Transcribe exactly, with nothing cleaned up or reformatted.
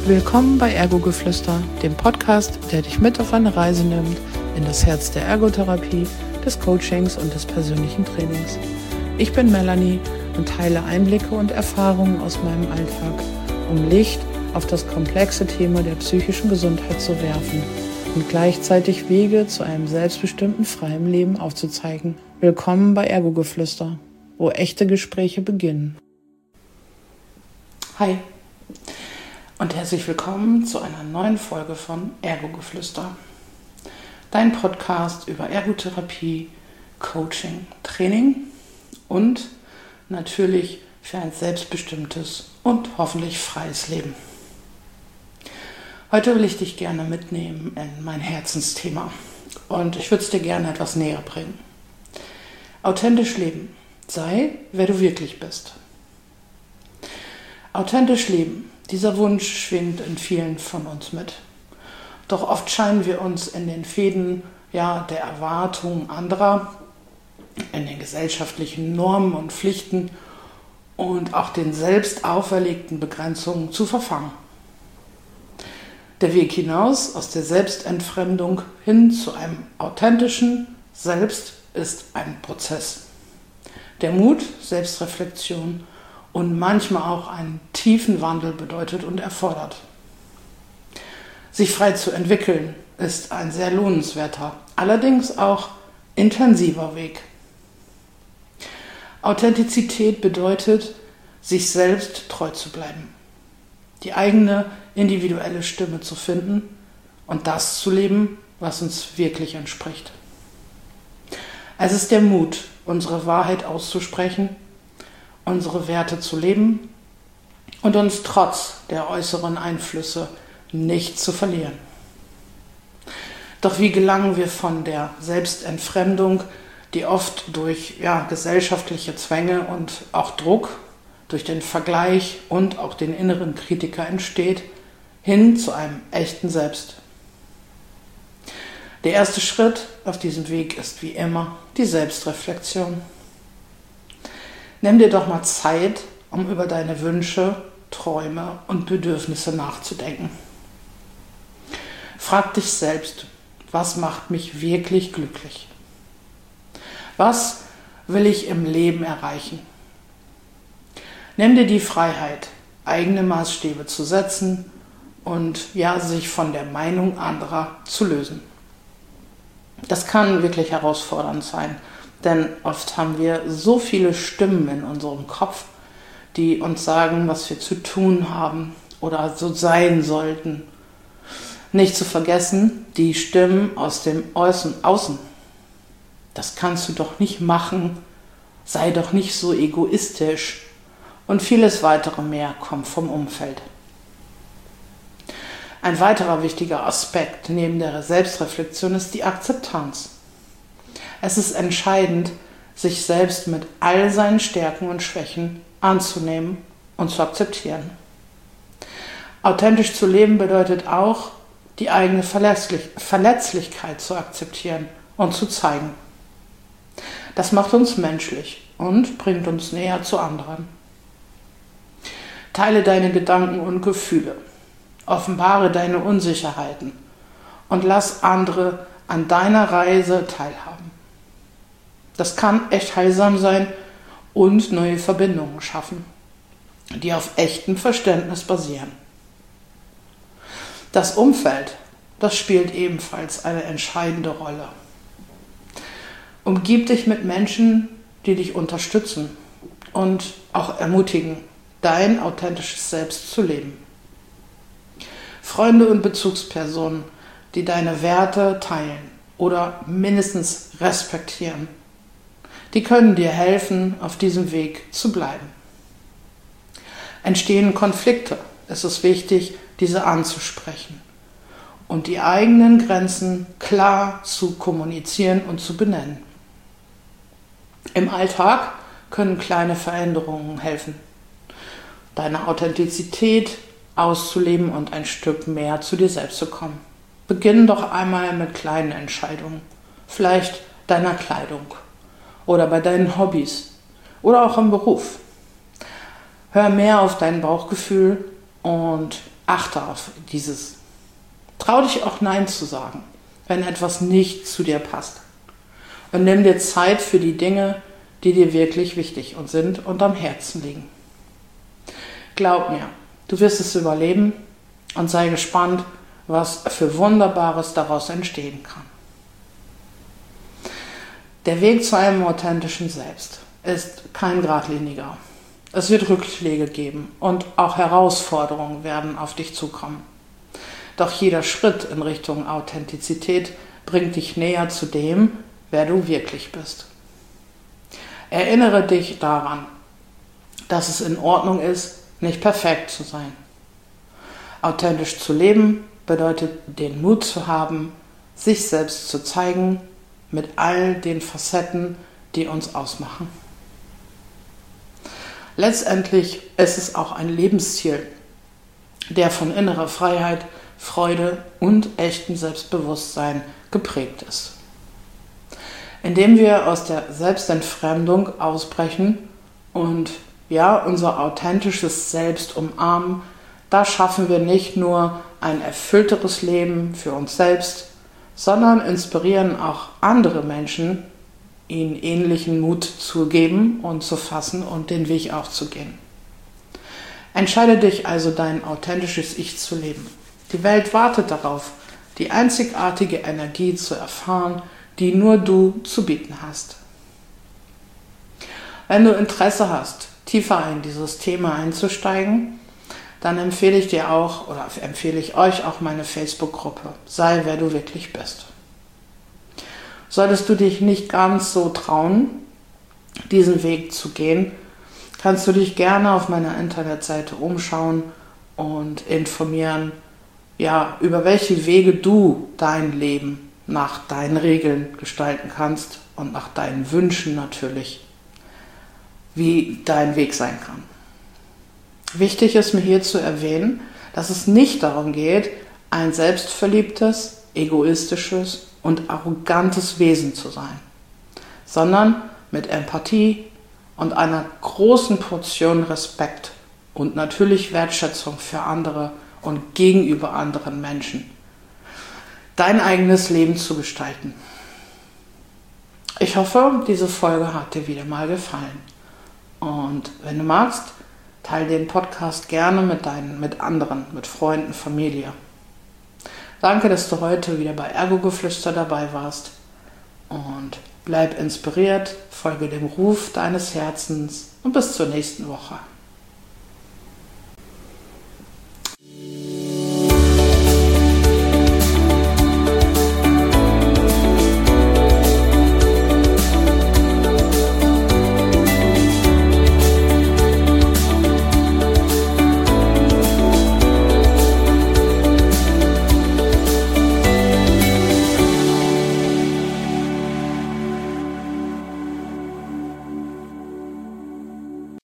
Willkommen bei Ergo-Geflüster, dem Podcast, der dich mit auf eine Reise nimmt in das Herz der Ergotherapie, des Coachings und des persönlichen Trainings. Ich bin Melanie und teile Einblicke und Erfahrungen aus meinem Alltag, um Licht auf das komplexe Thema der psychischen Gesundheit zu werfen und gleichzeitig Wege zu einem selbstbestimmten, freien Leben aufzuzeigen. Willkommen bei Ergo-Geflüster, wo echte Gespräche beginnen. Hi und herzlich willkommen zu einer neuen Folge von Ergo-Geflüster, dein Podcast über Ergotherapie, Coaching, Training und natürlich für ein selbstbestimmtes und hoffentlich freies Leben. Heute will ich dich gerne mitnehmen in mein Herzensthema und ich würde es dir gerne etwas näher bringen. Authentisch leben. Sei, wer du wirklich bist. Authentisch leben. Dieser Wunsch schwingt in vielen von uns mit. Doch oft scheinen wir uns in den Fäden ja, der Erwartungen anderer, in den gesellschaftlichen Normen und Pflichten und auch den selbst auferlegten Begrenzungen zu verfangen. Der Weg hinaus aus der Selbstentfremdung hin zu einem authentischen Selbst ist ein Prozess, der Mut, Selbstreflexion und manchmal auch einen tiefen Wandel bedeutet und erfordert. Sich frei zu entwickeln ist ein sehr lohnenswerter, allerdings auch intensiver Weg. Authentizität bedeutet, sich selbst treu zu bleiben, die eigene individuelle Stimme zu finden und das zu leben, was uns wirklich entspricht. Es ist der Mut, unsere Wahrheit auszusprechen, unsere Werte zu leben und uns trotz der äußeren Einflüsse nicht zu verlieren. Doch wie gelangen wir von der Selbstentfremdung, die oft durch ja, gesellschaftliche Zwänge und auch Druck, durch den Vergleich und auch den inneren Kritiker entsteht, hin zu einem echten Selbst? Der erste Schritt auf diesem Weg ist wie immer die Selbstreflexion. Nimm dir doch mal Zeit, um über deine Wünsche, Träume und Bedürfnisse nachzudenken. Frag dich selbst, was macht mich wirklich glücklich? Was will ich im Leben erreichen? Nimm dir die Freiheit, eigene Maßstäbe zu setzen und ja, sich von der Meinung anderer zu lösen. Das kann wirklich herausfordernd sein, denn oft haben wir so viele Stimmen in unserem Kopf, die uns sagen, was wir zu tun haben oder so sein sollten. Nicht zu vergessen, die Stimmen aus dem Außen. Das kannst du doch nicht machen, sei doch nicht so egoistisch und vieles weitere mehr kommt vom Umfeld. Ein weiterer wichtiger Aspekt neben der Selbstreflexion ist die Akzeptanz. Es ist entscheidend, sich selbst mit all seinen Stärken und Schwächen anzunehmen und zu akzeptieren. Authentisch zu leben bedeutet auch, die eigene Verletzlich- Verletzlichkeit zu akzeptieren und zu zeigen. Das macht uns menschlich und bringt uns näher zu anderen. Teile deine Gedanken und Gefühle, offenbare deine Unsicherheiten und lass andere an deiner Reise teilhaben. Das kann echt heilsam sein und neue Verbindungen schaffen, die auf echtem Verständnis basieren. Das Umfeld, das spielt ebenfalls eine entscheidende Rolle. Umgib dich mit Menschen, die dich unterstützen und auch ermutigen, dein authentisches Selbst zu leben. Freunde und Bezugspersonen, die deine Werte teilen oder mindestens respektieren, die können dir helfen, auf diesem Weg zu bleiben. Entstehen Konflikte, es ist wichtig, diese anzusprechen und die eigenen Grenzen klar zu kommunizieren und zu benennen. Im Alltag können kleine Veränderungen helfen, deine Authentizität auszuleben und ein Stück mehr zu dir selbst zu kommen. Beginn doch einmal mit kleinen Entscheidungen, vielleicht deiner Kleidung oder bei deinen Hobbys oder auch im Beruf. Hör mehr auf dein Bauchgefühl und achte auf dieses. Trau dich auch Nein zu sagen, wenn etwas nicht zu dir passt. Und nimm dir Zeit für die Dinge, die dir wirklich wichtig und sind und am Herzen liegen. Glaub mir, du wirst es überleben und sei gespannt, was für Wunderbares daraus entstehen kann. Der Weg zu einem authentischen Selbst ist kein geradliniger. Es wird Rückschläge geben und auch Herausforderungen werden auf dich zukommen. Doch jeder Schritt in Richtung Authentizität bringt dich näher zu dem, wer du wirklich bist. Erinnere dich daran, dass es in Ordnung ist, nicht perfekt zu sein. Authentisch zu leben bedeutet, den Mut zu haben, sich selbst zu zeigen, mit all den Facetten, die uns ausmachen. Letztendlich ist es auch ein Lebensziel, der von innerer Freiheit, Freude und echtem Selbstbewusstsein geprägt ist. Indem wir aus der Selbstentfremdung ausbrechen und ja, unser authentisches Selbst umarmen, da schaffen wir nicht nur ein erfüllteres Leben für uns selbst, sondern inspirieren auch andere Menschen, ihnen ähnlichen Mut zu geben und zu fassen und den Weg auch zu gehen. Entscheide dich also, dein authentisches Ich zu leben. Die Welt wartet darauf, die einzigartige Energie zu erfahren, die nur du zu bieten hast. Wenn du Interesse hast, tiefer in dieses Thema einzusteigen, dann empfehle ich dir auch oder empfehle ich euch auch meine Facebook-Gruppe. Sei, wer du wirklich bist. Solltest du dich nicht ganz so trauen, diesen Weg zu gehen, kannst du dich gerne auf meiner Internetseite umschauen und informieren, ja, über welche Wege du dein Leben nach deinen Regeln gestalten kannst und nach deinen Wünschen natürlich, wie dein Weg sein kann. Wichtig ist mir hier zu erwähnen, dass es nicht darum geht, ein selbstverliebtes, egoistisches und arrogantes Wesen zu sein, sondern mit Empathie und einer großen Portion Respekt und natürlich Wertschätzung für andere und gegenüber anderen Menschen dein eigenes Leben zu gestalten. Ich hoffe, diese Folge hat dir wieder mal gefallen. Und wenn du magst, teile den Podcast gerne mit deinen, mit anderen, mit Freunden, Familie. Danke, dass du heute wieder bei Ergo-Geflüster dabei warst und bleib inspiriert, folge dem Ruf deines Herzens und bis zur nächsten Woche.